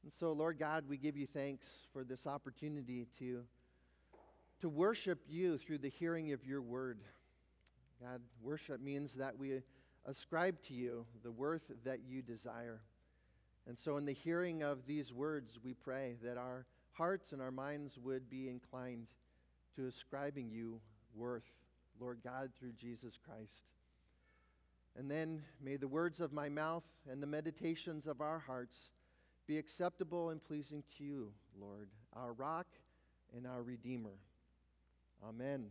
And so, Lord God, we give you thanks for this opportunity to worship you through the hearing of your word. God, worship means that we ascribe to you the worth that you desire. And so in the hearing of these words, we pray that our hearts and our minds would be inclined to ascribing you worth, Lord God, through Jesus Christ. And then may the words of my mouth and the meditations of our hearts be acceptable and pleasing to you, Lord, our rock and our Redeemer. Amen.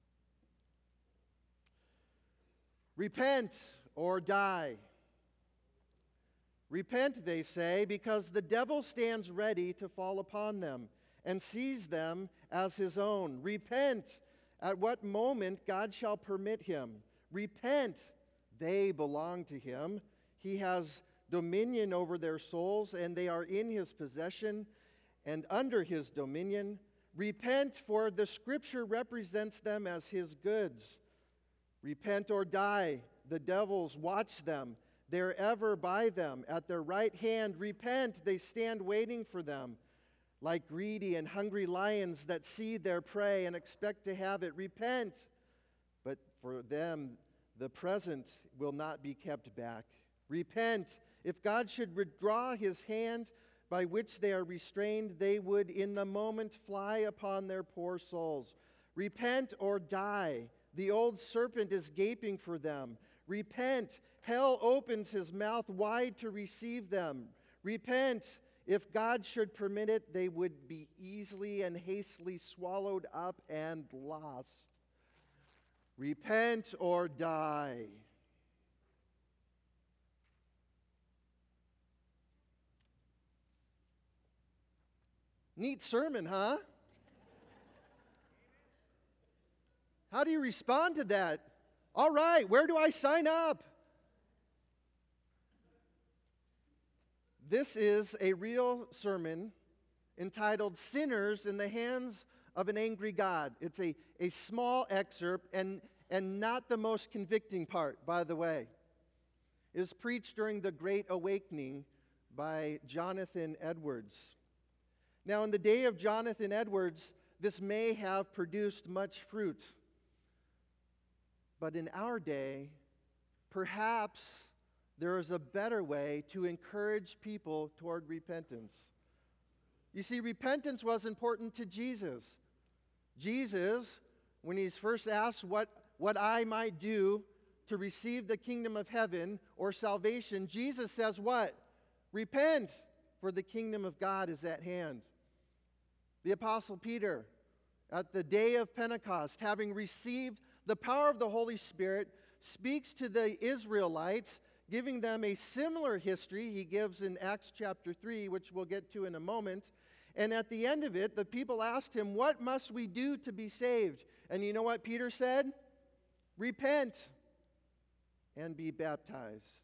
Repent or die. Repent, they say, because the devil stands ready to fall upon them and seize them as his own. Repent at what moment God shall permit him. Repent, they belong to him. He has dominion over their souls, and they are in his possession and under his dominion. Repent, for the Scripture represents them as his goods. Repent or die. The devils watch them. They're ever by them. At their right hand, repent. They stand waiting for them, like greedy and hungry lions that see their prey and expect to have it. Repent. But for them, the present will not be kept back. Repent. If God should withdraw his hand by which they are restrained, they would in the moment fly upon their poor souls. Repent or die. The old serpent is gaping for them. Repent. Hell opens his mouth wide to receive them. Repent. If God should permit it, they would be easily and hastily swallowed up and lost. Repent or die. Neat sermon, huh? How do you respond to that? All right, where do I sign up? This is a real sermon entitled Sinners in the Hands of an Angry God. It's a small excerpt and not the most convicting part, by the way. It was preached during the Great Awakening by Jonathan Edwards. Now, in the day of Jonathan Edwards, this may have produced much fruit. But in our day, perhaps there is a better way to encourage people toward repentance. You see, repentance was important to Jesus. Jesus, when he's first asked what I might do to receive the kingdom of heaven or salvation, Jesus says what? Repent, for the kingdom of God is at hand. The Apostle Peter, at the day of Pentecost, having received the power of the Holy Spirit, speaks to the Israelites, giving them a similar history he gives in Acts chapter 3, which we'll get to in a moment. And at the end of it, the people asked him, "What must we do to be saved?" And you know what Peter said? Repent and be baptized.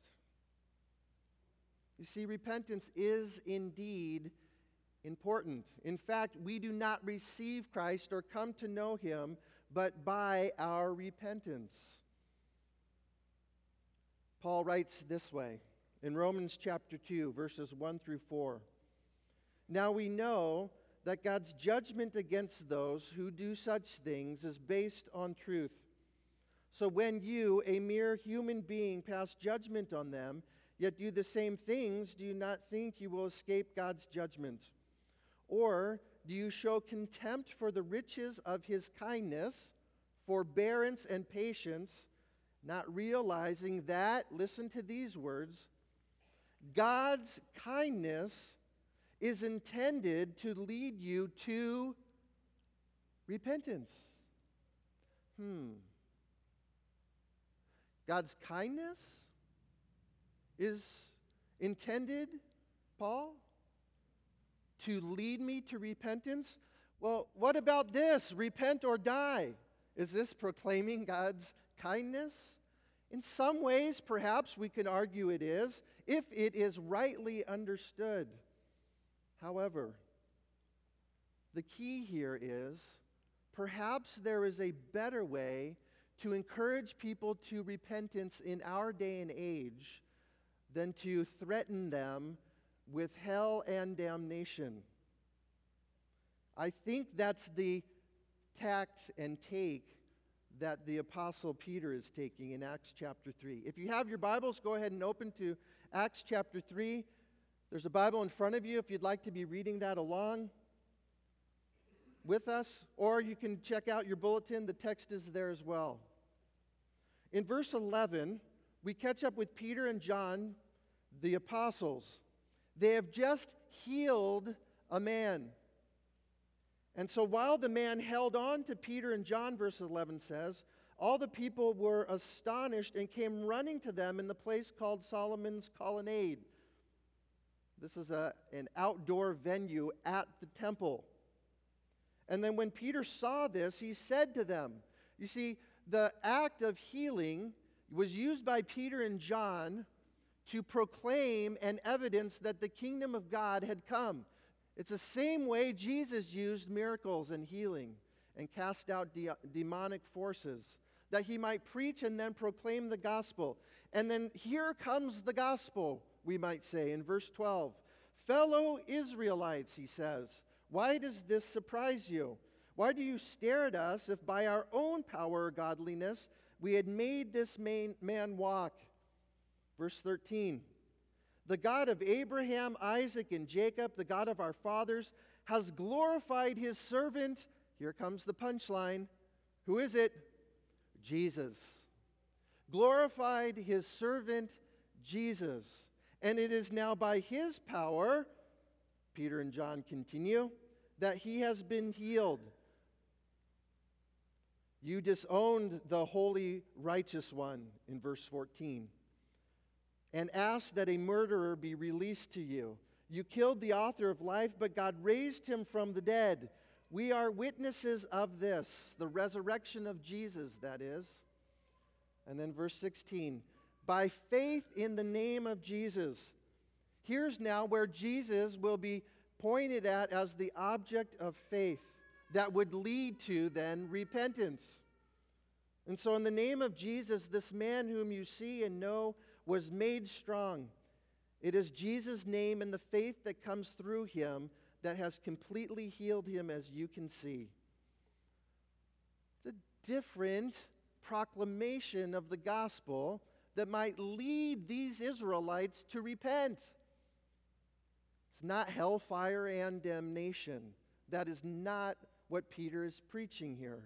You see, repentance is indeed important. In fact, we do not receive Christ or come to know him but by our repentance. Paul writes this way in Romans chapter 2, verses 1 through 4. Now we know that God's judgment against those who do such things is based on truth. So when you, a mere human being, pass judgment on them, yet do the same things, do you not think you will escape God's judgment? Or do you show contempt for the riches of his kindness, forbearance, and patience, not realizing that, listen to these words, God's kindness is intended to lead you to repentance? God's kindness is intended, Paul, to lead me to repentance? Well, what about this? Repent or die. Is this proclaiming God's kindness? In some ways, perhaps we can argue it is, if it is rightly understood. However, the key here is, perhaps there is a better way to encourage people to repentance in our day and age than to threaten them with hell and damnation. I think that's the tact and take that the Apostle Peter is taking in Acts chapter 3. If you have your Bibles, go ahead and open to Acts chapter 3. There's a Bible in front of you if you'd like to be reading that along with us, or you can check out your bulletin. The text is there as well. In verse 11, we catch up with Peter and John, the apostles. They have just healed a man. And so while the man held on to Peter and John, verse 11 says, all the people were astonished and came running to them in the place called Solomon's Colonnade. This is an outdoor venue at the temple. And then when Peter saw this, he said to them, you see, the act of healing was used by Peter and John to proclaim and evidence that the kingdom of God had come. It's the same way Jesus used miracles and healing and cast out demonic forces, that he might preach and then proclaim the gospel. And then here comes the gospel, we might say, in verse 12. Fellow Israelites, he says, why does this surprise you? Why do you stare at us if by our own power or godliness we had made this man walk? Verse 13. The God of Abraham, Isaac, and Jacob, the God of our fathers, has glorified his servant. Here comes the punchline. Who is it? Jesus. Glorified his servant, Jesus. And it is now by his power, Peter and John continue, that he has been healed. You disowned the holy, righteous one, in verse 14. And asked that a murderer be released to you. You killed the author of life, but God raised him from the dead. We are witnesses of this, the resurrection of Jesus, that is. And then verse 16, by faith in the name of Jesus. Here's now where Jesus will be pointed at as the object of faith that would lead to then repentance. And so in the name of Jesus, this man whom you see and know was made strong. It is Jesus' name and the faith that comes through him that has completely healed him, as you can see. It's a different proclamation of the gospel that might lead these Israelites to repent. It's not hellfire and damnation. That is not what Peter is preaching here.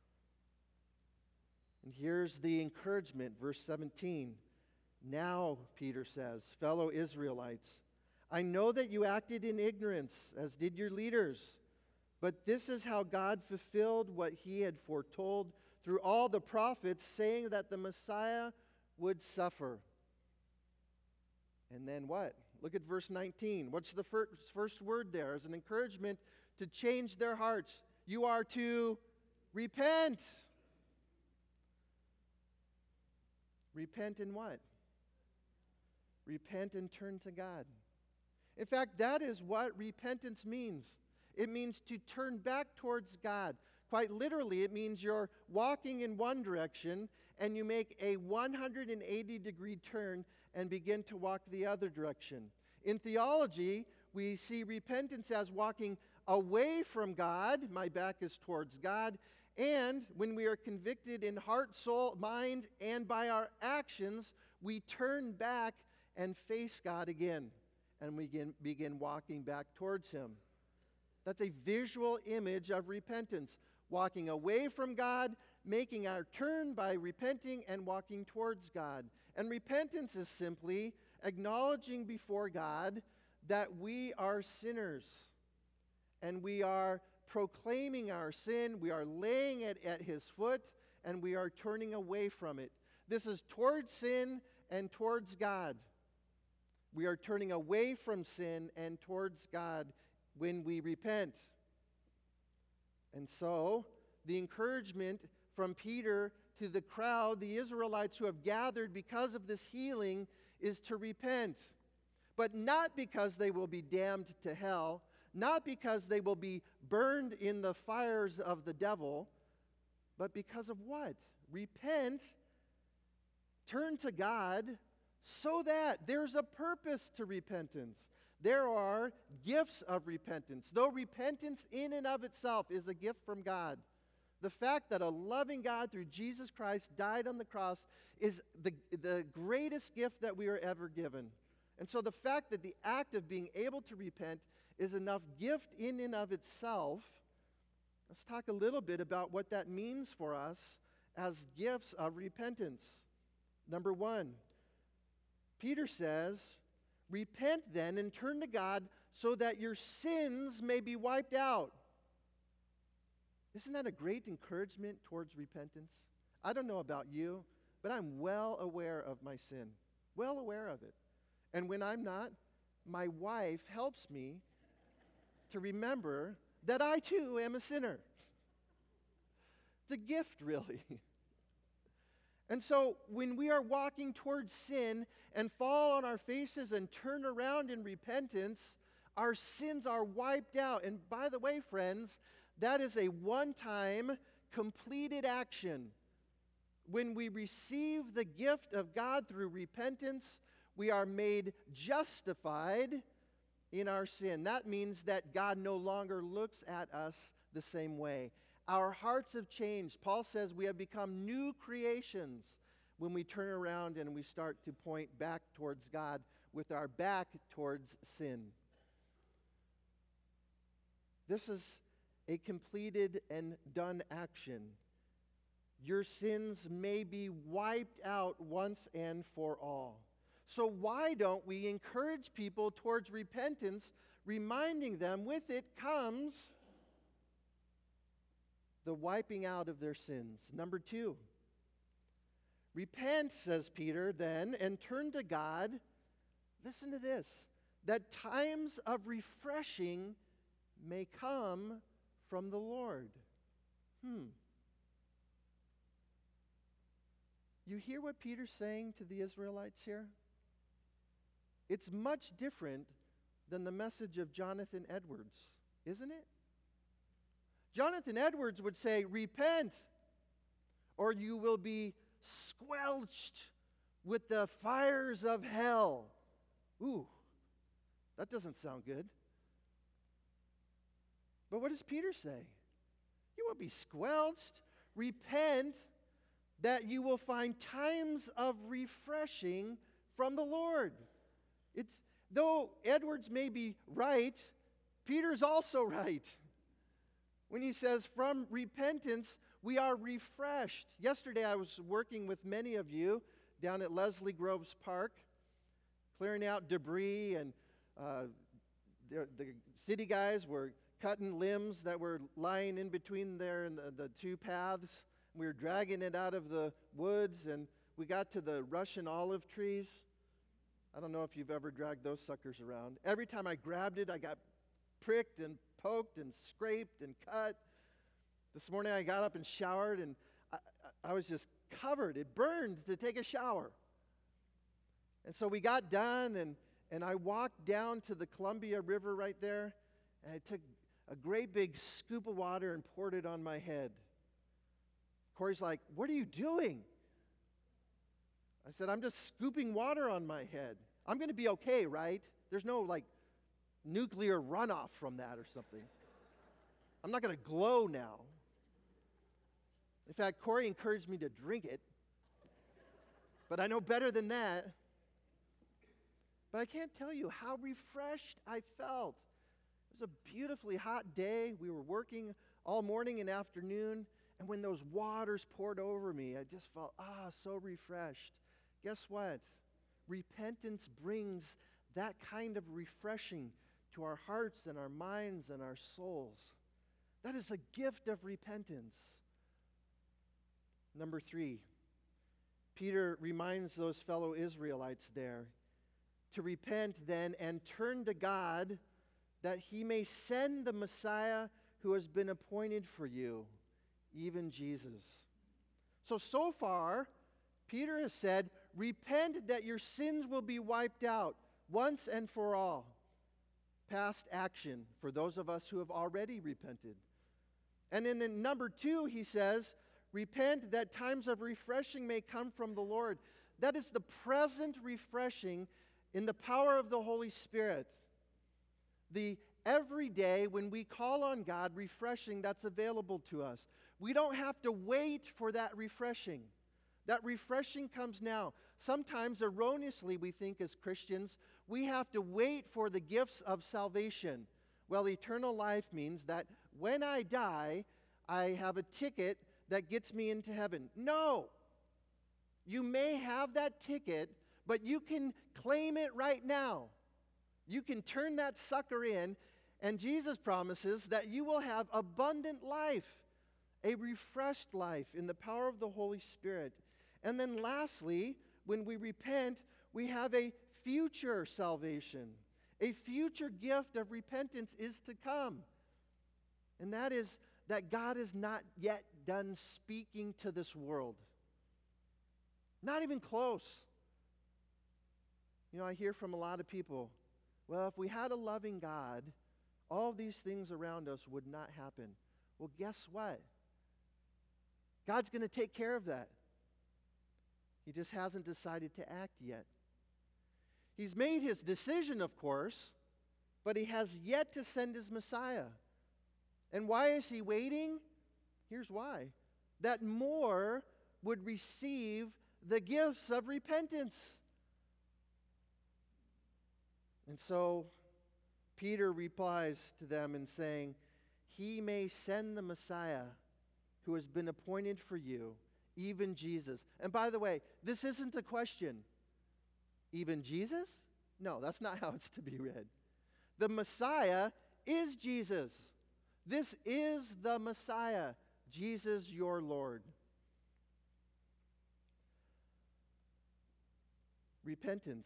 And here's the encouragement, verse 17. Now, Peter says, fellow Israelites, I know that you acted in ignorance, as did your leaders, but this is how God fulfilled what he had foretold through all the prophets, saying that the Messiah would suffer. And then what? Look at verse 19. What's the first word there? As an encouragement to change their hearts. You are to repent. Repent in what? Repent and turn to God. In fact, that is what repentance means. It means to turn back towards God. Quite literally, it means you're walking in one direction and you make a 180-degree turn and begin to walk the other direction. In theology, we see repentance as walking away from God. My back is towards God. And when we are convicted in heart, soul, mind, and by our actions, we turn back and face God again, and we begin walking back towards him. That's a visual image of repentance. Walking away from God, making our turn by repenting and walking towards God. And repentance is simply acknowledging before God that we are sinners, and we are proclaiming our sin, we are laying it at his foot, and we are turning away from it. This is towards sin and towards God. We are turning away from sin and towards God when we repent. And so, the encouragement from Peter to the crowd, the Israelites who have gathered because of this healing, is to repent. But not because they will be damned to hell, not because they will be burned in the fires of the devil, but because of what? Repent, turn to God, so that there's a purpose to repentance. there are gifts of repentance. Though repentance in and of itself is a gift from God, the fact that a loving God through Jesus Christ died on the cross is the greatest gift that we are ever given. And so the fact that the act of being able to repent is enough gift in and of itself. Let's talk a little bit about what that means for us as gifts of repentance. Number one, Peter says, repent then and turn to God so that your sins may be wiped out. Isn't that a great encouragement towards repentance? I don't know about you, but I'm well aware of my sin. Well aware of it. And when I'm not, my wife helps me to remember that I too am a sinner. It's a gift, really. And so when we are walking towards sin and fall on our faces and turn around in repentance, our sins are wiped out. And by the way, friends, that is a one-time completed action. When we receive the gift of God through repentance, we are made justified in our sin. That means that God no longer looks at us the same way. Our hearts have changed. Paul says we have become new creations when we turn around and we start to point back towards God with our back towards sin. This is a completed and done action. Your sins may be wiped out once and for all. So why don't we encourage people towards repentance, reminding them with it comes the wiping out of their sins? Number two, repent, says Peter, then, and turn to God. Listen to this, that times of refreshing may come from the Lord. You hear what Peter's saying to the Israelites here? It's much different than the message of Jonathan Edwards, isn't it? Jonathan Edwards would say, repent, or you will be squelched with the fires of hell. Ooh, that doesn't sound good. But what does Peter say? You won't be squelched. Repent, that you will find times of refreshing from the Lord. Though Edwards may be right, Peter's also right. When he says, from repentance, we are refreshed. Yesterday I was working with many of you down at Leslie Groves Park, clearing out debris, and the city guys were cutting limbs that were lying in between there and the two paths. We were dragging it out of the woods, and we got to the Russian olive trees. I don't know if you've ever dragged those suckers around. Every time I grabbed it, I got pricked and poked and scraped and cut. This morning I got up and showered, and I was just covered. It burned to take a shower. And so we got done, and I walked down to the Columbia River right there, and I took a great big scoop of water and poured it on my head. Corey's like, what are you doing? I said, I'm just scooping water on my head. I'm going to be okay, right? There's no, nuclear runoff from that or something. I'm not going to glow now. In fact, Corey encouraged me to drink it. But I know better than that. But I can't tell you how refreshed I felt. It was a beautifully hot day. We were working all morning and afternoon. And when those waters poured over me, I just felt, so refreshed. Guess what? Repentance brings that kind of refreshing to our hearts and our minds and our souls. That is a gift of repentance. Number three, Peter reminds those fellow Israelites there to repent then and turn to God that he may send the Messiah who has been appointed for you, even Jesus. So far, Peter has said, repent that your sins will be wiped out once and for all. Past action for those of us who have already repented. And then in number 2, he says, repent that times of refreshing may come from the Lord. That is the present refreshing in the power of the Holy Spirit. the every day when we call on God, refreshing that's available to us. We don't have to wait for that refreshing. That refreshing comes now. Sometimes erroneously we think as Christians, we have to wait for the gifts of salvation. Well, eternal life means that when I die, I have a ticket that gets me into heaven. No! You may have that ticket, but you can claim it right now. You can turn that sucker in, and Jesus promises that you will have abundant life, a refreshed life in the power of the Holy Spirit. And then lastly, when we repent, we have a future salvation. A future gift of repentance is to come. And that is that God is not yet done speaking to this world. Not even close. You know, I hear from a lot of people, well, if we had a loving God, all these things around us would not happen. Well, guess what? God's going to take care of that. He just hasn't decided to act yet. He's made his decision, of course, but he has yet to send his Messiah. And why is he waiting? Here's why. That more would receive the gifts of repentance. And so Peter replies to them in saying, he may send the Messiah who has been appointed for you, even Jesus. And by the way, this isn't a question. Even Jesus? No, that's not how it's to be read. The Messiah is Jesus. This is the Messiah, Jesus your Lord. Repentance.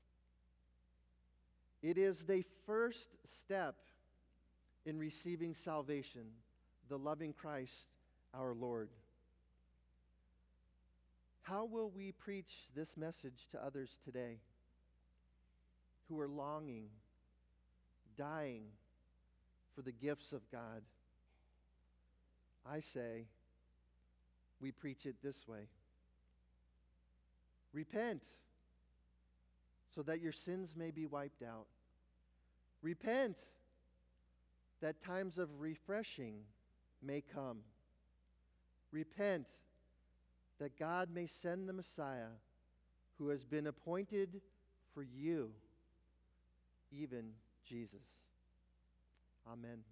It is the first step in receiving salvation, the loving Christ our Lord. How will we preach this message to others today who are longing, dying for the gifts of God? I say, we preach it this way. Repent so that your sins may be wiped out. Repent that times of refreshing may come. Repent that God may send the Messiah who has been appointed for you, even Jesus. Amen.